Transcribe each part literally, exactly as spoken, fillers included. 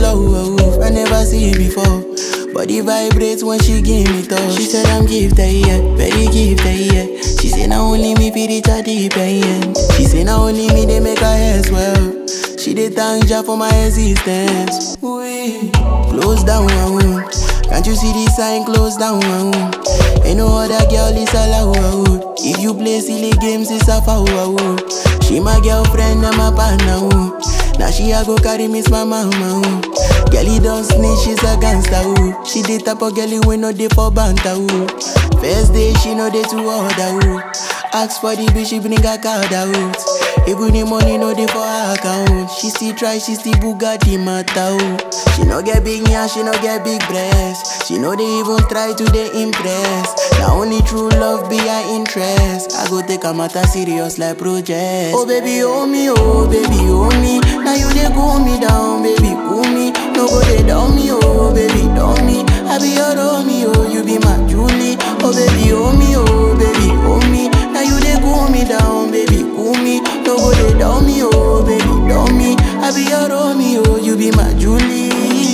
love, I never see it before. Body vibrates when she give me touch. She said I'm gifted, yeah, very gifted, yeah. She say now only me feel it a deep end. She say now only me they make her hair swell. She dey thank Jah for my existence. Ooh, close down, uh, can't you see the sign? Close down, uh, ain't no other girl is allowed. If you play silly games, it's a foul. She my girlfriend, I'm a partner. Now she a go carry miss my mama. Girlie don't snitch, she's a gangster. She the type of girlie we no dey for banter. First day she no dey to order. Ask for the bitch, she bring her card out. Even the money no dey for her account. She still try, she still Bugatti matter. She no get big yeah, she no get big breast. She no dey even try to dey impress. Now only true love be her interest. I go take a matter serious like project. Oh baby, oh me, oh baby, oh me. Now you dey cool me down, baby, cool me. No go dey down me, oh baby, down me. I be your Romeo, you be my Julie. Oh baby, oh me, oh baby, oh me. Now you dey cool me down, baby, cool me. No go dey down me, oh baby, down me. I be your Romeo, you be my Julie.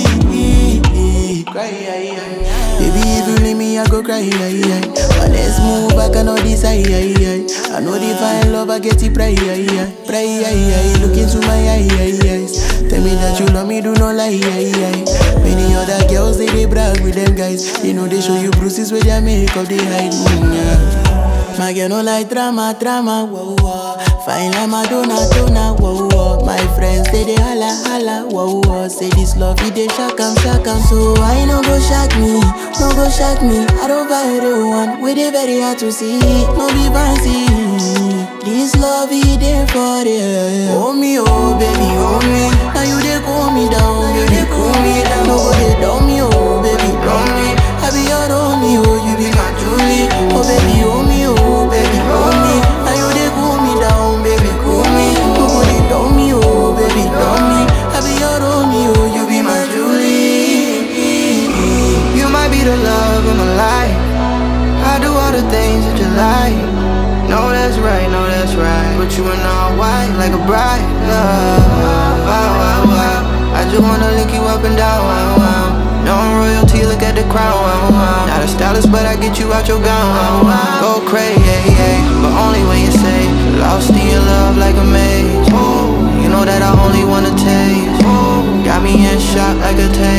Cry, yeah, yeah. Baby, if you leave me, I go cry, yeah, yeah. But let's move, I cannot decide, yeah, yeah. I know the fine love, I get it, pray, yeah, yeah. Pray, yeah, yeah. Look into my eye, yeah, yeah. Tell me that you love me, do not lie, yeah, yeah. Many other girls, they, they brag with them guys. You know they show you bruises with their makeup, they hide, mm, yeah. My girl no like drama, drama, whoa, whoa. Fine like Madonna, Donna, whoa, whoa. My friends say they holla, holla, whoa, whoa. Say this love, it they shock 'em, shock 'em. So I no go shock me, no go shock me. I don't buy the one, with it very hard to see. No be fancy, this love, it they for it. Oh me, oh baby, oh me. Now you they cool me down, baby, cool me down. No go they down me, oh baby, down me. I be your Romeo, you be my Julie. Oh baby, oh me, oh baby, oh me. Now you they cool me down, baby, cool me. No go they down me, oh baby, down me. I be your Romeo, you be my Julie. You might be the love of my life. I do all the things that you like. No, that's right, no, that's right. But you in all white like a bride. Love, wow, wow, wow. I just wanna lick you up and down, wow, wow. No royalty, look at the crown, wow, wow. Not a stylist, but I get you out your gown, wow, wow. Go crazy, yeah, yeah. But only when you say lost in your love like a maze. You know that I only wanna taste. Got me in shock like a taste.